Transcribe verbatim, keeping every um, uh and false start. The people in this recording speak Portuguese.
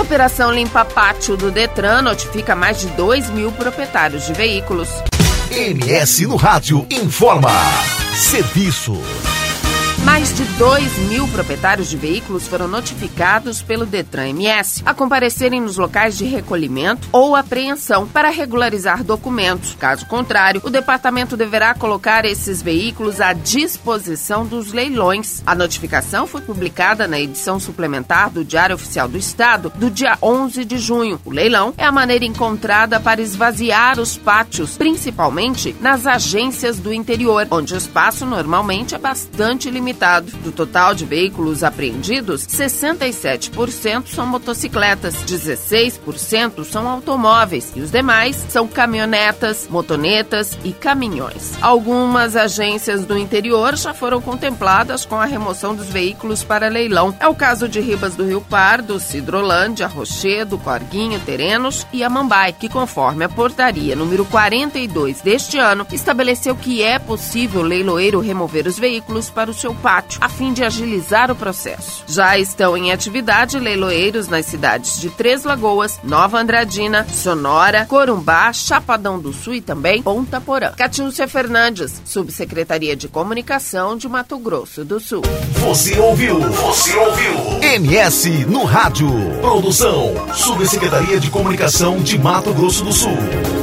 Operação Limpa Pátio do Detran notifica mais de dois mil proprietários de veículos. M S no Rádio informa. Serviço. Mais de dois mil proprietários de veículos foram notificados pelo Detran M S a comparecerem nos locais de recolhimento ou apreensão para regularizar documentos. Caso contrário, o departamento deverá colocar esses veículos à disposição dos leilões. A notificação foi publicada na edição suplementar do Diário Oficial do Estado do dia onze de junho. O leilão é a maneira encontrada para esvaziar os pátios, principalmente nas agências do interior, onde o espaço normalmente é bastante limitado. Do total de veículos apreendidos, sessenta e sete por cento são motocicletas, dezesseis por cento são automóveis e os demais são caminhonetas, motonetas e caminhões. Algumas agências do interior já foram contempladas com a remoção dos veículos para leilão. É o caso de Ribas do Rio Pardo, Cidrolândia, Rochedo, Corguinho, Terenos e Amambai, que conforme a portaria número quarenta e dois deste ano, estabeleceu que é possível o leiloeiro remover os veículos para o seu pátio, a fim de agilizar o processo. Já estão em atividade leiloeiros nas cidades de Três Lagoas, Nova Andradina, Sonora, Corumbá, Chapadão do Sul e também Ponta Porã. Catiúcia Fernandes, Subsecretaria de Comunicação de Mato Grosso do Sul. Você ouviu? Você ouviu? M S no Rádio. Produção, Subsecretaria de Comunicação de Mato Grosso do Sul.